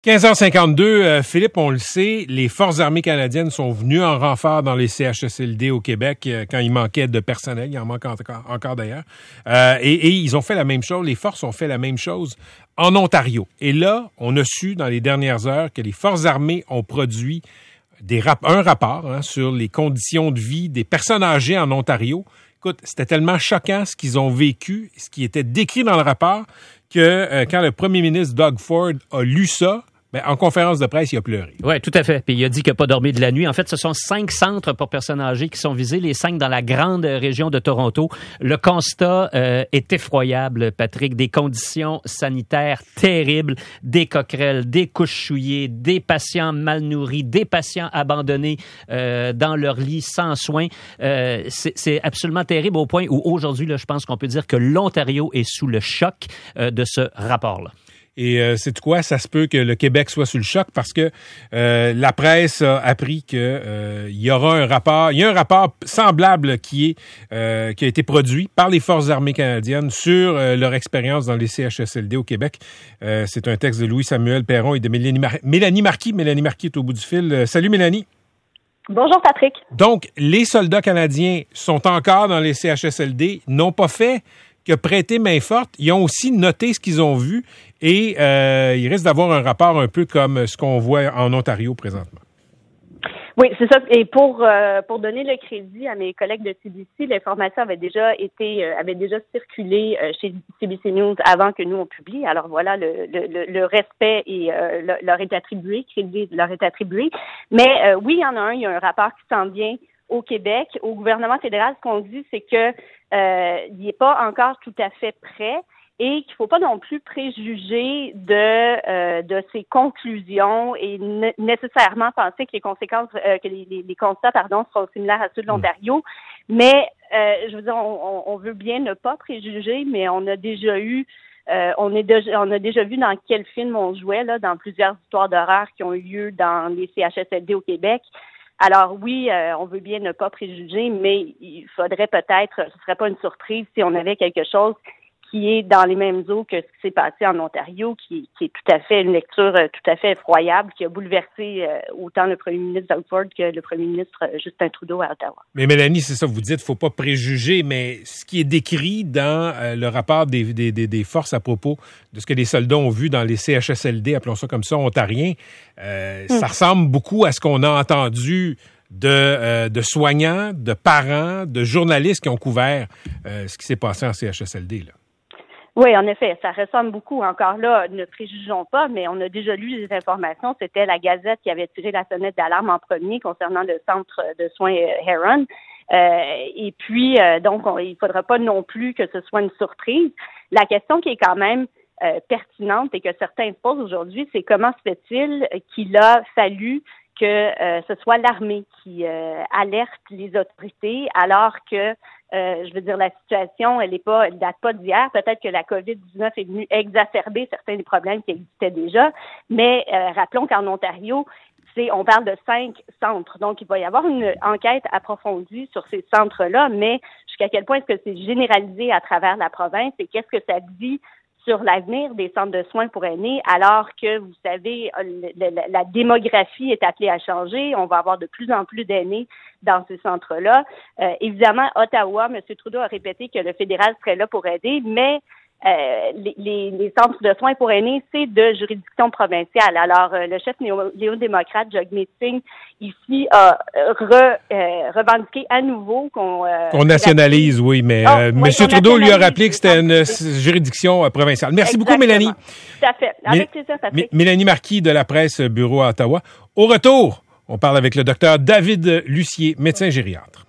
15h52, Philippe, on le sait, les Forces armées canadiennes sont venues en renfort dans les CHSLD au Québec quand il manquait de personnel. Il en manque encore d'ailleurs. Et ils ont fait la même chose. Les forces ont fait la même chose en Ontario. Et là, on a su dans les dernières heures que les Forces armées ont produit un rapport sur les conditions de vie des personnes âgées en Ontario. Écoute, c'était tellement choquant ce qu'ils ont vécu, ce qui était décrit dans le rapport, que quand le premier ministre Doug Ford a lu ça, en conférence de presse, il a pleuré. Oui, tout à fait. Puis il a dit qu'il n'a pas dormi de la nuit. En fait, ce sont 5 centres pour personnes âgées qui sont visés, les 5 dans la grande région de Toronto. Le constat est effroyable, Patrick. Des conditions sanitaires terribles, des coquerelles, des couches souillées, des patients mal nourris, des patients abandonnés dans leur lit sans soins. C'est absolument terrible au point où aujourd'hui, là, je pense qu'on peut dire que l'Ontario est sous le choc de ce rapport-là. Et c'est quoi? Ça se peut que le Québec soit sous le choc parce que la presse a appris que il y aura un rapport. Il y a un rapport semblable qui a été produit par les Forces armées canadiennes sur leur expérience dans les CHSLD au Québec. C'est un texte de Louis-Samuel Perron et de Mélanie Marquis. Mélanie Marquis est au bout du fil. Salut Mélanie. Bonjour Patrick. Donc, les soldats canadiens sont encore dans les CHSLD, n'ont pas fait que prêter main forte. Ils ont aussi noté ce qu'ils ont vu et il risque d'avoir un rapport un peu comme ce qu'on voit en Ontario présentement. Oui, c'est ça. Et pour donner le crédit à mes collègues de CBC, l'information avait déjà circulé chez CBC News avant que nous on publie. Alors voilà, le respect et leur est attribué, crédit leur est attribué. Mais oui, il y en a un. Il y a un rapport qui s'en vient au Québec, au gouvernement fédéral. Ce qu'on dit, c'est que il n'est pas encore tout à fait prêt. Et qu'il ne faut pas non plus préjuger de ses conclusions et nécessairement penser que les conséquences, que les constats, seront similaires à ceux de l'Ontario. Mais je veux dire, on veut bien ne pas préjuger, mais on a déjà vu dans quel film on jouait là, dans plusieurs histoires d'horreur qui ont eu lieu dans les CHSLD au Québec. Alors oui, on veut bien ne pas préjuger, mais il faudrait peut-être, ce serait pas une surprise si on avait quelque chose qui est dans les mêmes eaux que ce qui s'est passé en Ontario, qui est tout à fait une lecture tout à fait effroyable, qui a bouleversé autant le premier ministre Doug Ford que le premier ministre Justin Trudeau à Ottawa. Mais Mélanie, c'est ça, vous dites, faut pas préjuger, mais ce qui est décrit dans le rapport des forces à propos de ce que les soldats ont vu dans les CHSLD, appelons ça comme ça, ontariens, ça ressemble beaucoup à ce qu'on a entendu de soignants, de parents, de journalistes qui ont couvert ce qui s'est passé en CHSLD, là. Oui, en effet, ça ressemble beaucoup. Encore là, ne préjugeons pas, mais on a déjà lu les informations. C'était la Gazette qui avait tiré la sonnette d'alarme en premier concernant le centre de soins Heron. Et puis, donc, il ne faudra pas non plus que ce soit une surprise. La question qui est quand même pertinente et que certains se posent aujourd'hui, c'est comment se fait-il qu'il a fallu que ce soit l'armée qui alerte les autorités alors que je veux dire, la situation, elle date pas d'hier. Peut-être que la COVID-19 est venue exacerber certains des problèmes qui existaient déjà. Mais rappelons qu'en Ontario, on parle de 5 centres. Donc, il va y avoir une enquête approfondie sur ces centres-là. Mais jusqu'à quel point est-ce que c'est généralisé à travers la province et qu'est-ce que ça dit sur l'avenir des centres de soins pour aînés, alors que, vous savez, la démographie est appelée à changer. On va avoir de plus en plus d'aînés dans ces centres-là. Évidemment, Ottawa, M. Trudeau a répété que le fédéral serait là pour aider, mais les centres de soins pour aînés, c'est de juridiction provinciale. Alors, le chef néo-démocrate, Jagmeet Singh, ici, a revendiqué à nouveau qu'on nationalise, oui, mais M. Trudeau lui a rappelé que c'était une juridiction provinciale. Merci beaucoup, Mélanie. Tout à fait. Avec plaisir, Patrick. Mélanie Marquis de la presse Bureau à Ottawa. Au retour, on parle avec le docteur David Lucier, médecin gériatre.